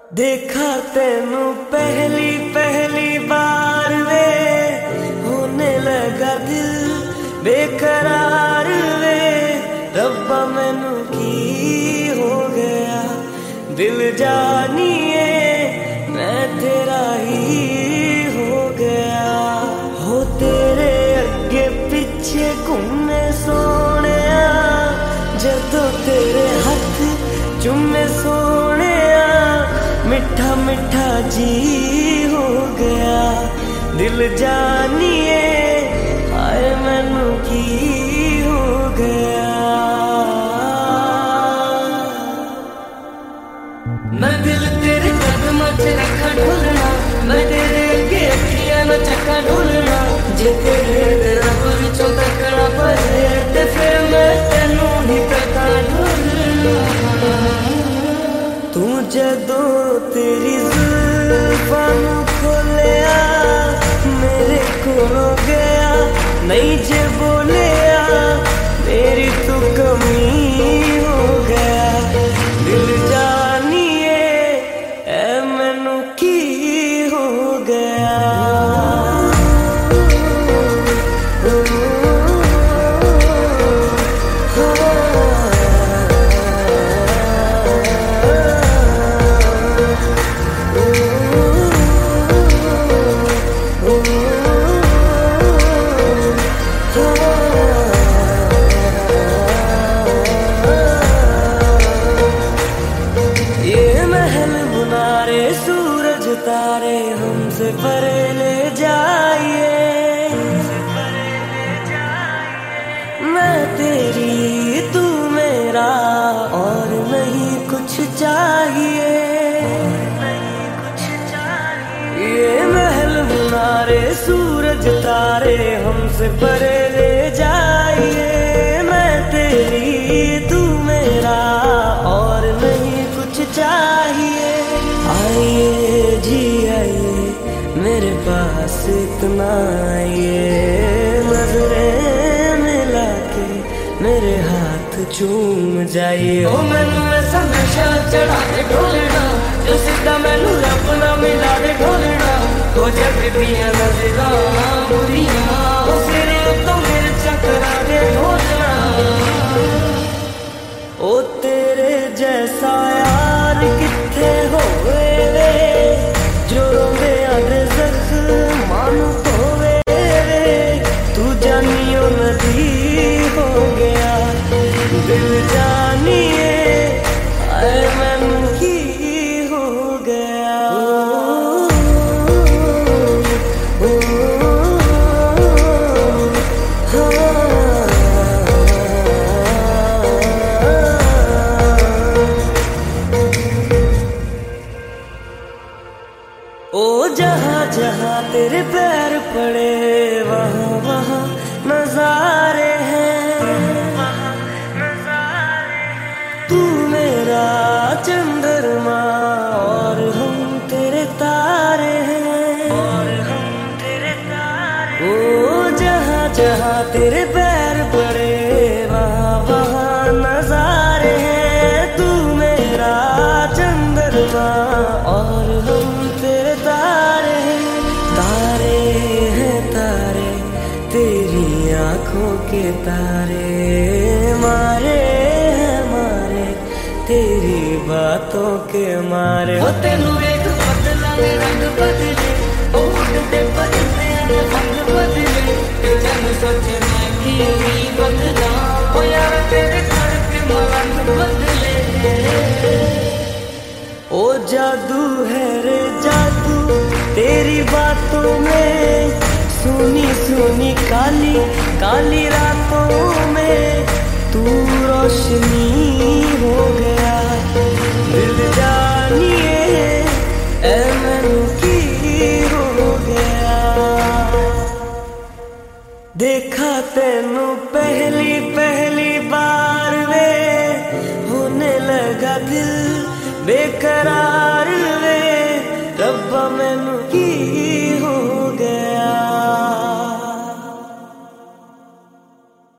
देखा तेनू पहली पहली बार वे, होने लगा दिल बेकरार वे। रब्बा मैनू की हो गया, दिल जानिए मैं तेरा ही हो गया। हो तेरे अगे पीछे घूमे सोने, जदों तेरे हाथ चुमे सोने, मिठा मिठा जी हो गया। दिल जानिए आए मैनू की हो गया। मैं दिल तेरे कदमां च रखा ढोलना, मैं तेरे अगे अखियां ना चक्का ढोलना। जे तेरे रब विचों तकना पए ते फिर मैं तेनू ही तका ढोलना। तू जदों तेरी जुल्फां नू खोलिया, मेरे कोलों गया नहीं जे बोलिया, मेरी तू कमी हो गया। दिल जानिए ऐ मैनू की हो गया। सूरज तारे हमसे परे ले जाइए, मैं तेरी तू मेरा और नहीं कुछ चाहिए। ये महल मुनारे सूरज तारे हमसे परे ले जाइए, मैं तेरी तू मेरा और नहीं कुछ चाहिए। आइए जी आइए मेरे पास इतना आइए, नजरें मिला के मेरे हाथ चूम जाइए। ओ मैनू ऐसा नशा चढ़ा दे ढोलना, जो सीधा मैनू रब ना मिला दे ढोलना। हो जब दियां नजरां बुरियां, ओ सिरे तो मेरे चकरा दे ढोलना। ओ तेरे जैसा यार किथे होवे वे, जो रोवे आदे ज़ख्मां नू धोवे वे। तू जानियो नदी हो गया, दिल जानिए आए मैनू की हो गया। ओ जहाँ जहाँ तेरे पैर पड़े वहाँ वहाँ नजारे हैं। तू मेरा चंद्रमा और हम तेरे तारे हैं। ओ जहाँ जहाँ तेरे पैर पड़े वहाँ वहाँ नजारे हैं। तू मेरा चंद्रमा और हम तेरे तारे हैं। तारे हैं तारे तेरी आंखों के तारे, मारे हैं मारे तेरी बातों के मारे। हो तेनू एक बदला में रंग बदले, ओ उड़ते बदले रंग बदले। ते जन सोचे मैं की बदला, ओ यार तेरे करके मलंग बदले। ओ जादू है रे जादू तेरी बातों में, सुनी सुनी काली काली रातों में तू रोशनी हो गया। दिल जानिए ऐ मैनू की हो गया। देखा तेनू पहली पहली बार वे, होने लगा दिल बेकरार